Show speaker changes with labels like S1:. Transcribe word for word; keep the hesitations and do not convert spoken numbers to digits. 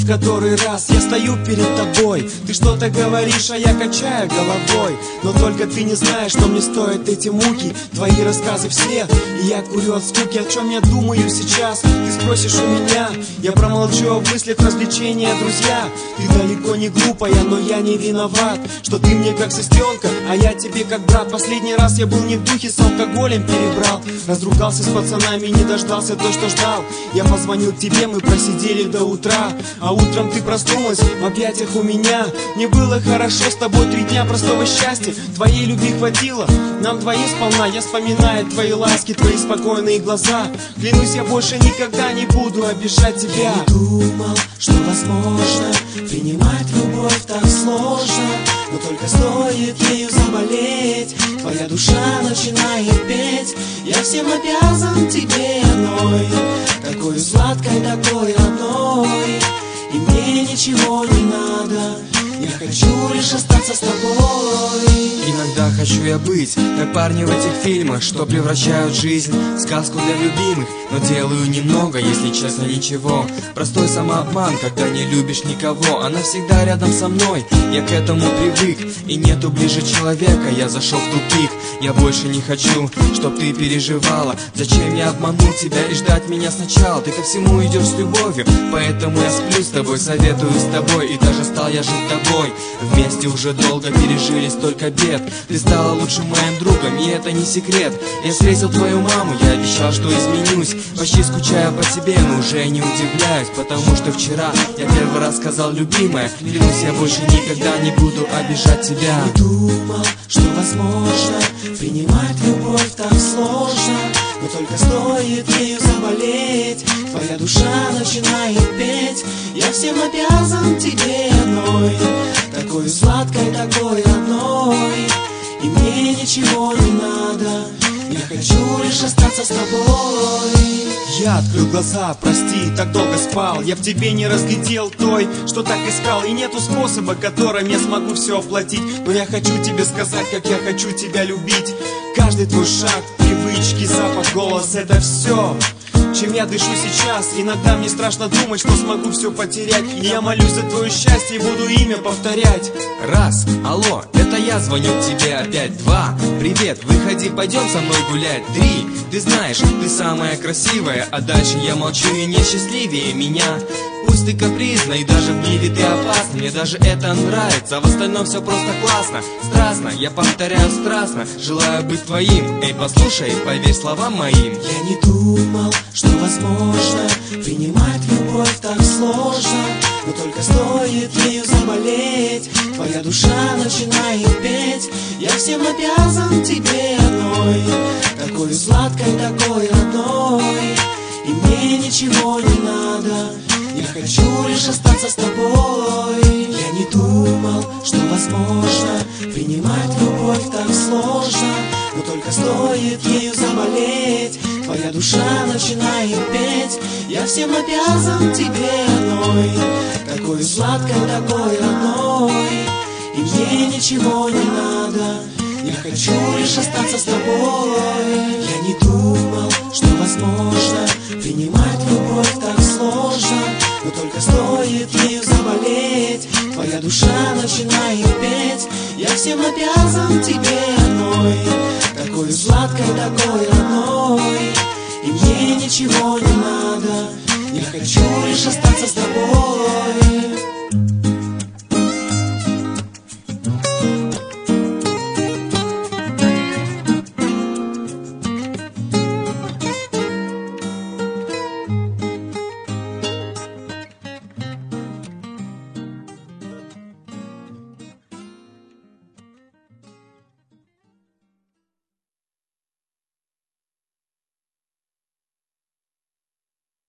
S1: который раз я стою перед тобой. Ты что-то говоришь, а я качаю головой. Но только ты не знаешь, что мне стоят эти муки. Твои рассказы все, и я курю от скуки. О чем я думаю сейчас, ты спросишь у меня. Я промолчу о мыслях, развлечения, друзья. Ты далеко не глупая, но я не виноват, что ты мне как сестренка, а я тебе как брат. Последний раз я был не в духе, с алкоголем перебрал. Разругался с пацанами, не дождался то, что ждал. Я позвонил тебе, мы просидели до утра. А утром ты проснулась в объятиях у меня. Мне было хорошо с тобой три дня простого счастья. Твоей любви хватило, нам двоим сполна. Я вспоминаю твои ласки, твои спокойные глаза. Клянусь, я больше никогда не буду обижать тебя.
S2: Я не думал, что возможно принимать любовь так сложно, но только стоит ею заболеть, твоя душа начинает петь. Я всем обязан тебе одной, такой сладкой, такой родной, и мне ничего не надо. Я хочу лишь остаться с тобой.
S3: Иногда хочу я быть, как парни в этих фильмах, что превращают жизнь в сказку для любимых. Но делаю немного, если честно, ничего. Простой самообман, когда не любишь никого. Она всегда рядом со мной, я к этому привык. И нету ближе человека, я зашел в тупик. Я больше не хочу, чтоб ты переживала. Зачем я обманул тебя и ждать меня сначала? Ты ко всему идешь с любовью, поэтому я сплю с тобой, советую с тобой. И даже стал я жить тобой. Вместе уже долго пережили столько бед. Ты стала лучшим моим другом, и это не секрет. Я встретил твою маму, я обещал, что изменюсь. Почти скучаю по тебе, но уже не удивляюсь, потому что вчера я первый раз сказал: любимая, клянусь, я больше никогда не буду обижать тебя.
S2: Я не думал, что возможно принимать любовь так сложно, но только стоит ею заболеть, твоя душа начинает петь. Я всем обязан тебе одной, такой сладкой, такой родной, и мне ничего не надо. Я хочу лишь остаться с тобой.
S1: Я открыл глаза, прости, так долго спал. Я в тебе не разглядел той, что так искал. И нету способа, которым я смогу все оплатить. Но я хочу тебе сказать, как я хочу тебя любить. Каждый твой шаг, привычки, запах, голос — это все, чем я дышу сейчас. Иногда мне страшно думать, что смогу все потерять. И я молюсь за твое счастье и буду имя повторять.
S3: Раз, алло, это я звоню тебе опять. Два, привет, выходи, пойдем со мной гулять. Три, ты знаешь, ты самая красивая. А дальше я молчу и не счастливее меня. Пусть ты капризна и даже в гневе ты опасна, мне даже это нравится, а в остальном все просто классно. Страстно, я повторяю страстно, желаю быть твоим. Эй, послушай, поверь словам моим.
S2: Я не думал, что возможно принимать любовь так сложно, но только стоит ею заболеть, твоя душа начинает петь. Я всем обязан тебе одной, такой сладкой, такой родной, и мне ничего не надо. Я хочу лишь остаться с тобой. Я не думал, что возможно принимать любовь так сложно, но только стоит ею заболеть, твоя душа начинает петь. Я всем обязан тебе одной, такой сладкой, такой родной, и мне ничего не надо. Я хочу лишь остаться с тобой. Я не думал, что возможно принимать любовь так сложно, но только стоит ею заболеть, твоя душа начинает петь. Я всем обязан тебе одной, такой сладкой, такой родной, и мне ничего не надо. Я хочу лишь остаться с тобой.